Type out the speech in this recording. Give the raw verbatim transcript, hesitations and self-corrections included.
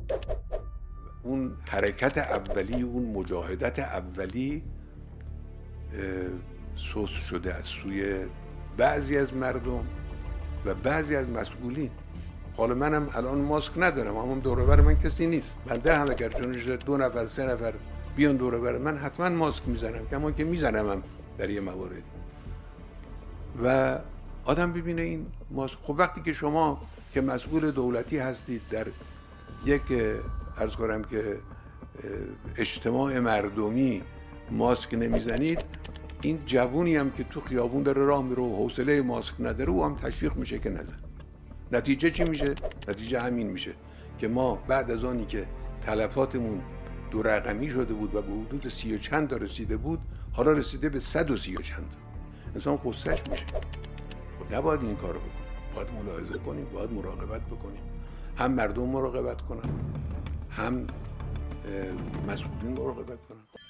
اون حرکت اولی، اون مجاهدت اولی سوس شده از سوی بعضی از مردم و بعضی از مسئولین. حالا منم الان ماسک ندارم، اما دور و بر من کسی نیست. بنده هم اگر چون دو نفر سه نفر بیان دور و بر من، حتما ماسک میزنم، کما که میزنم هم در یه موارد. و آدم ببینه این ماسک، خب وقتی که شما که مسئول دولتی هستید در یک عرض کنم که اجتماع مردمی ماسک نمیزنید، این جوونی هم که تو خیابون داره راه میره و حوصله ماسک نداره، او هم تشویق میشه که نزن. نتیجه چی میشه؟ نتیجه همین میشه که ما بعد از آنی که تلفاتمون دو رقمی شده بود و به حدود سی و چند تا رسیده بود، حالا رسیده به صد و سی و چند. انسان قصهش میشه. خب نباید این کارو بکنیم، باید ملاحظه کنیم، باید مراقبت بکنیم. هم مردم مراقبت کنن، هم مسئولین مراقبت کنن.